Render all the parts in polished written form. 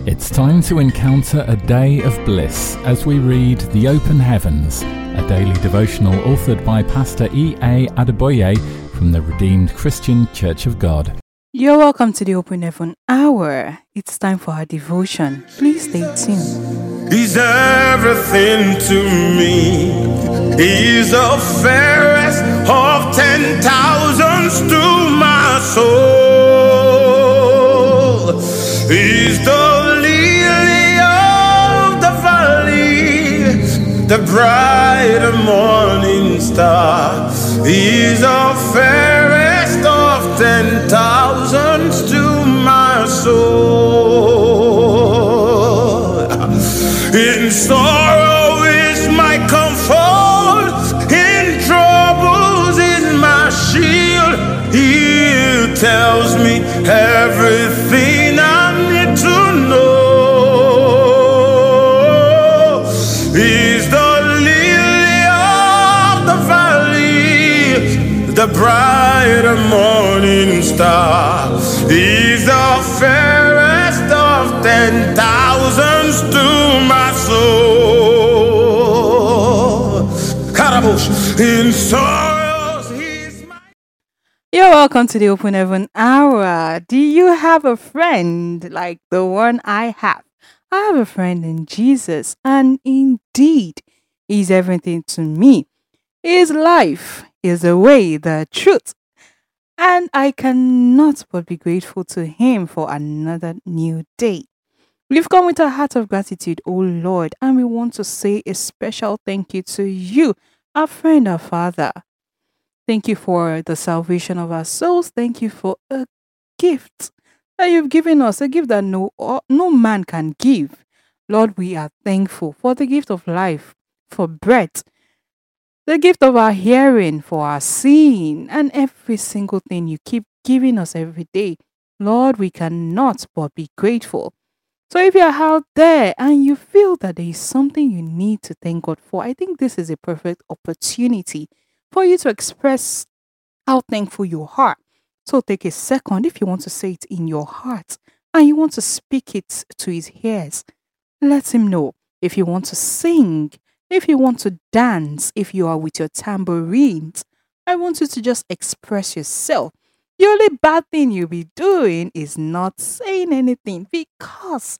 It's time to encounter a day of bliss as we read The Open Heavens, a daily devotional authored by Pastor E.A. Adeboye from the Redeemed Christian Church of God. You're welcome to the Open Heaven Hour. It's time for our devotion. Please stay tuned. He's everything to me. He's the fairest of 10,000s to my soul. He's the lily of the valley, the bright morning star. He's the fairest of 10,000s to my soul. In sorrow is my comfort, in troubles is my shield. He tells me everything I need to know. He's the lily of the valley, the bright morning star. He's the fairest of 10,000s to my soul. Karabush, in sorrows, he's my... You're welcome to the Open Heaven Hour. Do you have a friend like the one I have? I have a friend in Jesus, and indeed, He's everything to me. His life is the way, the truth, and I cannot but be grateful to Him for another new day. We've come with a heart of gratitude, O Lord, and we want to say a special thank you to you, our friend, our Father. Thank you for the salvation of our souls. Thank you for a gift that you've given us, a gift that no man can give. Lord, we are thankful for the gift of life, for breath, the gift of our hearing, for our seeing, and every single thing you keep giving us every day. Lord, we cannot but be grateful. So if you're out there and you feel that there is something you need to thank God for, I think this is a perfect opportunity for you to express how thankful you are. So take a second if you want to say it in your heart and you want to speak it to His ears. Let Him know. If you want to sing, if you want to dance, if you are with your tambourines, I want you to just express yourself. The only bad thing you'll be doing is not saying anything, because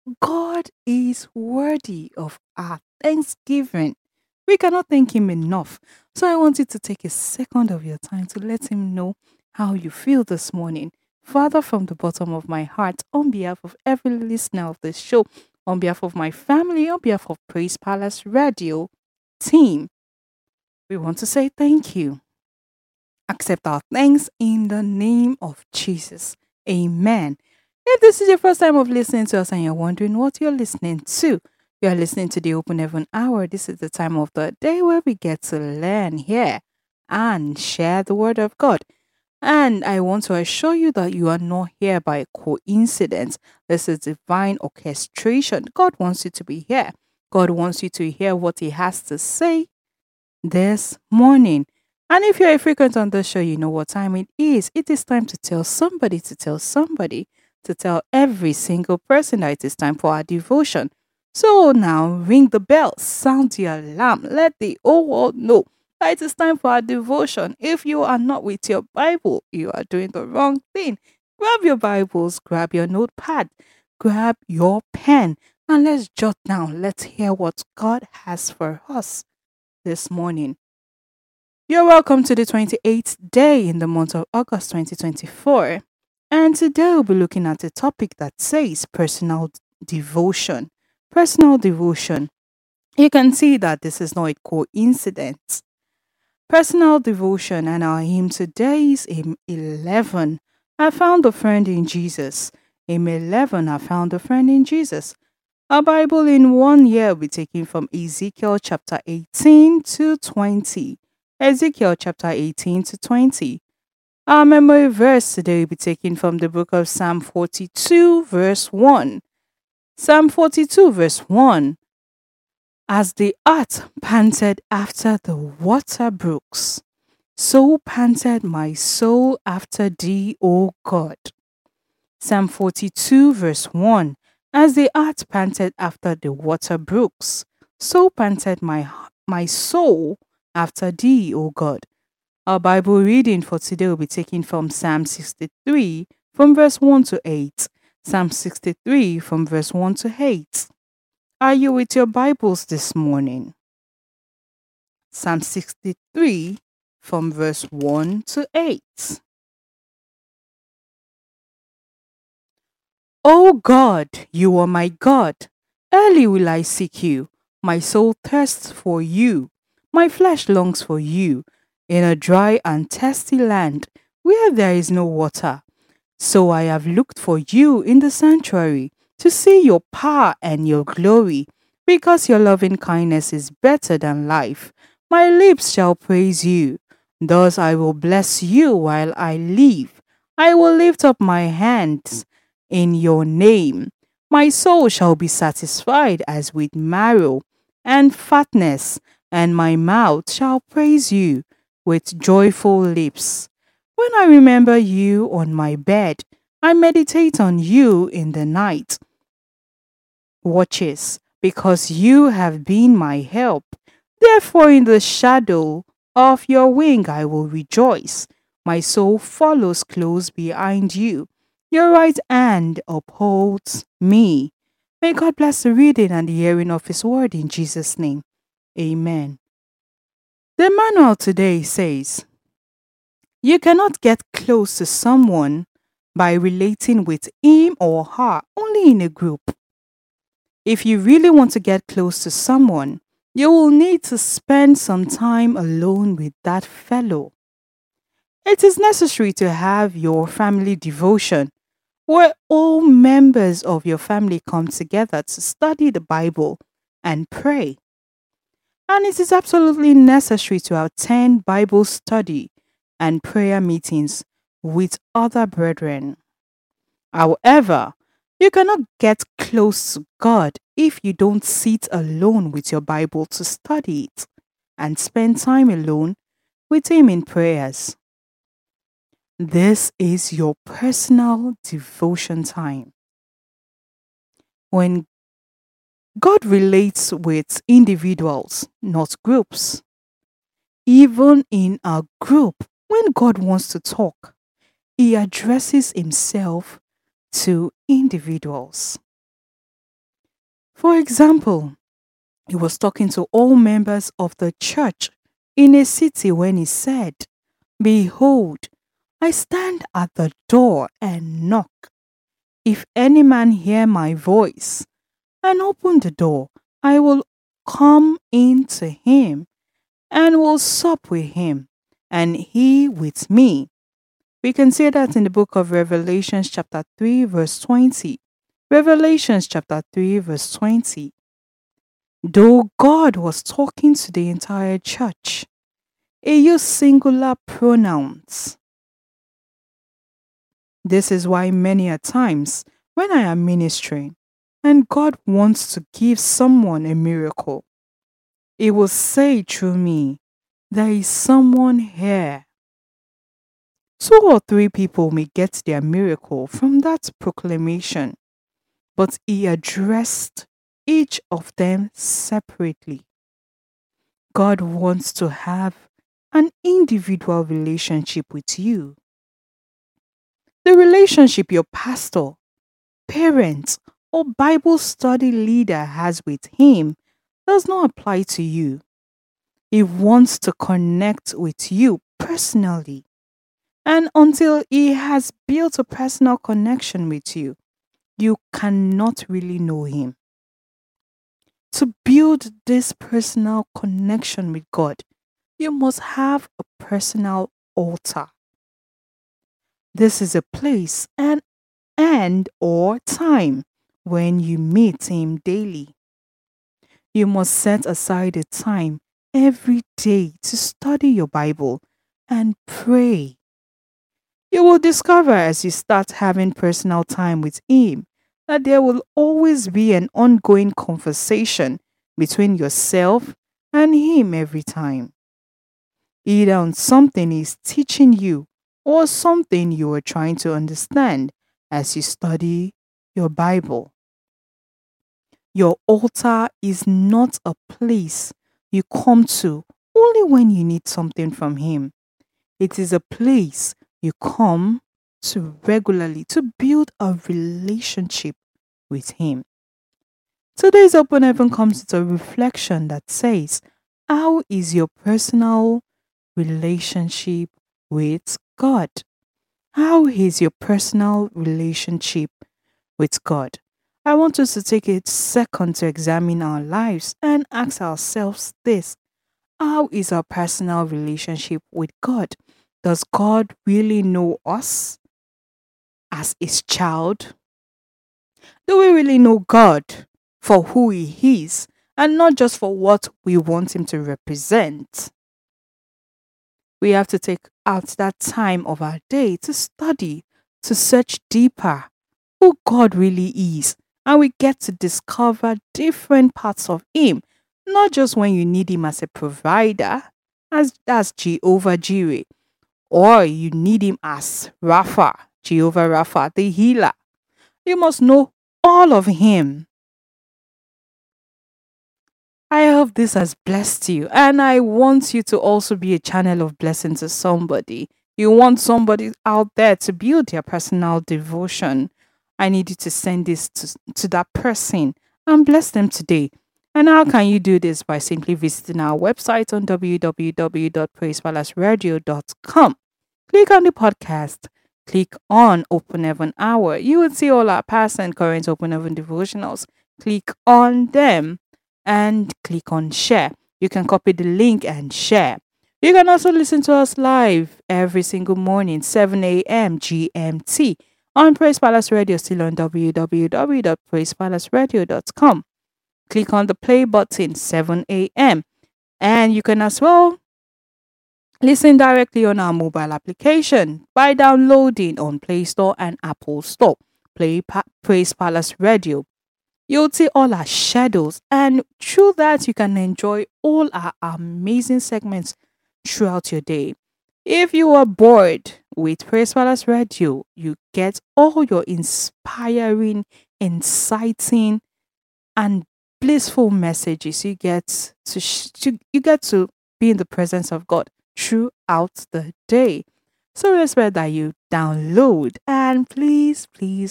God is worthy of our thanksgiving. We cannot thank Him enough. So I want you to take a second of your time to let Him know how you feel this morning. Father, from the bottom of my heart, on behalf of every listener of this show, on behalf of my family, on behalf of Praise Palace Radio team, we want to say thank you. Accept our thanks in the name of Jesus. Amen. If this is your first time of listening to us and you're wondering what you're listening to, you are listening to the Open Heaven Hour. This is the time of the day where we get to learn, hear, and share the Word of God. And I want to assure you that you are not here by coincidence. This is divine orchestration. God wants you to be here. God wants you to hear what He has to say this morning. And if you're a frequent on the show, you know what time it is. It is time to tell somebody, to tell every single person that it is time for our devotion. So now ring the bell, sound the alarm, let the whole world know that it is time for our devotion. If you are not with your Bible, you are doing the wrong thing. Grab your Bibles, grab your notepad, grab your pen, and let's jot down. Let's hear what God has for us this morning. You're welcome to the 28th day in the month of August 2024. And today we'll be looking at a topic that says personal devotion. Personal devotion. You can see that this is not a coincidence. Personal devotion, and our hymn today is hymn 11. I found a friend in Jesus. Hymn 11, I found a friend in Jesus. Our Bible in 1 year will be taken from Ezekiel chapter 18 to 20. Ezekiel chapter 18 to 20. Our memory verse today will be taken from the book of Psalm 42 verse 1. Psalm 42 verse 1. As the earth panted after the water brooks, so panted my soul after thee, O God. Psalm 42 verse 1. As the hart panted after the water brooks, so panted my soul after thee, O God. Our Bible reading for today will be taken from Psalm 63 from verse 1 to 8. Psalm 63 from verse 1 to 8. Are you with your Bibles this morning? Psalm 63 from verse 1 to 8. O God, you are my God. Early will I seek you. My soul thirsts for you. My flesh longs for you in a dry and thirsty land where there is no water. So I have looked for you in the sanctuary to see your power and your glory, because your loving kindness is better than life. My lips shall praise you. Thus I will bless you while I live. I will lift up my hands in your name. My soul shall be satisfied as with marrow and fatness, and my mouth shall praise you with joyful lips. When I remember you on my bed, I meditate on you in the night watches, because you have been my help. Therefore, in the shadow of your wing I will rejoice. My soul follows close behind you. Your right hand upholds me. May God bless the reading and the hearing of His word in Jesus' name. Amen. The manual today says, you cannot get close to someone by relating with him or her only in a group. If you really want to get close to someone, you will need to spend some time alone with that fellow. It is necessary to have your family devotion, where all members of your family come together to study the Bible and pray. And it is absolutely necessary to attend Bible study and prayer meetings with other brethren. However, you cannot get close to God if you don't sit alone with your Bible to study it and spend time alone with Him in prayers. This is your personal devotion time. When God relates with individuals, not groups. Even in a group, when God wants to talk, He addresses Himself to individuals. For example, He was talking to all members of the church in a city when He said, "Behold, I stand at the door and knock. If any man hear my voice and open the door, I will come in to him and will sup with him, and he with me." We can see that in the book of Revelations chapter 3 verse 20. Revelations chapter 3 verse 20. Though God was talking to the entire church, He used singular pronouns. This is why many a times when I am ministering and God wants to give someone a miracle, He will say through me, "There is someone here." 2 or 3 people may get their miracle from that proclamation, but He addressed each of them separately. God wants to have an individual relationship with you. The relationship your pastor, parent, or Bible study leader has with Him does not apply to you. He wants to connect with you personally. And until He has built a personal connection with you, you cannot really know Him. To build this personal connection with God, you must have a personal altar. This is a place and or time when you meet Him daily. You must set aside a time every day to study your Bible and pray. You will discover as you start having personal time with Him that there will always be an ongoing conversation between yourself and Him every time. Either on something He's teaching you or something you are trying to understand as you study your Bible. Your altar is not a place you come to only when you need something from Him. It is a place you come to regularly to build a relationship with Him. Today's Open Heaven comes with a reflection that says, how is your personal relationship with God? How is your personal relationship with God? I want us to take a second to examine our lives and ask ourselves this. How is our personal relationship with God? Does God really know us as His child? Do we really know God for who He is and not just for what we want Him to represent? We have to take out that time of our day to study, to search deeper who God really is. And we get to discover different parts of Him, not just when you need Him as a provider, as Jehovah Jireh, or you need Him as Rapha, Jehovah Rapha, the healer. You must know all of Him. I hope this has blessed you, and I want you to also be a channel of blessing to somebody. You want somebody out there to build their personal devotion. I need you to send this to that person and bless them today. And how can you do this? By simply visiting our website on www.praisepalaceradio.com. Click on the podcast. Click on Open Heaven Hour. You will see all our past and current Open Heaven devotionals. Click on them and click on share. You can copy the link and share. You can also listen to us live every single morning, 7 a.m. GMT on Praise Palace Radio, still on www.praisepalaceradio.com. Click on the play button, 7 a.m. And you can as well listen directly on our mobile application by downloading on Play Store and Apple Store. Praise Palace Radio. You'll see all our shadows, and through that you can enjoy all our amazing segments throughout your day. If you are bored with Praise Palace Radio, you get all your inspiring, inciting, and blissful messages. You get to be in the presence of God throughout the day. So we expect that you download and please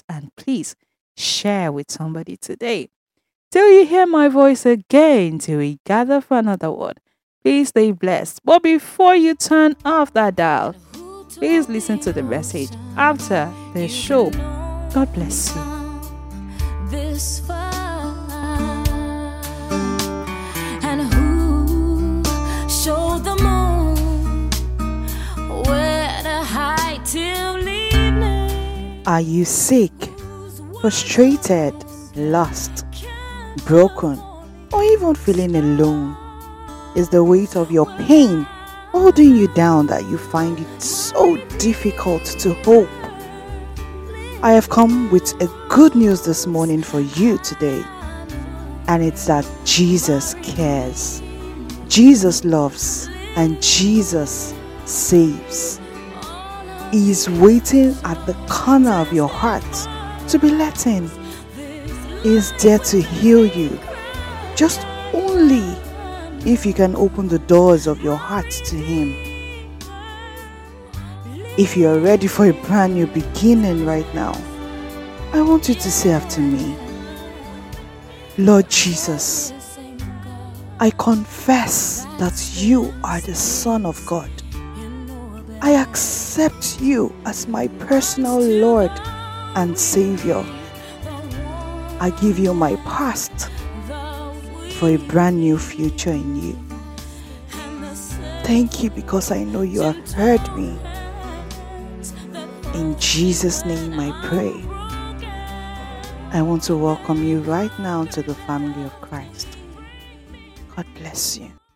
share with somebody today. Till you hear my voice again, till we gather for another word, please stay blessed. But before you turn off that dial, please listen to the message after the show. God bless you. This far, and who showed the moon where to hide till evening? Are you sick, frustrated, lost, broken, or even feeling alone? Is the weight of your pain holding you down that you find it so difficult to hope? I have come with a good news this morning for you today, and it's that Jesus cares, Jesus loves, and Jesus saves. He is waiting at the corner of your heart to be let in. He is there to heal you, just only if you can open the doors of your heart to Him. If you are ready for a brand new beginning right now, I want you to say after me, Lord Jesus, I confess that you are the Son of God. I accept you as my personal Lord and Savior. I give you my past for a brand new future in you. Thank you because I know you have heard me. In Jesus' name I pray. I want to welcome you right now to the family of Christ. God bless you.